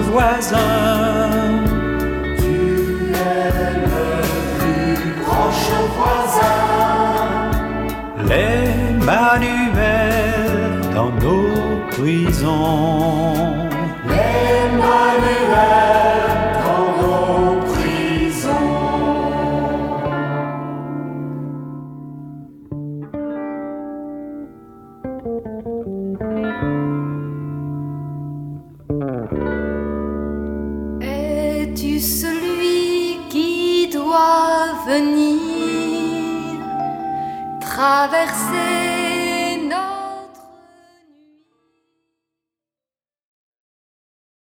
voisin. Tu es le plus proche voisin. Les manuels dans nos prisons. Les manuels dans nos prisons. Es-tu celui qui doit venir?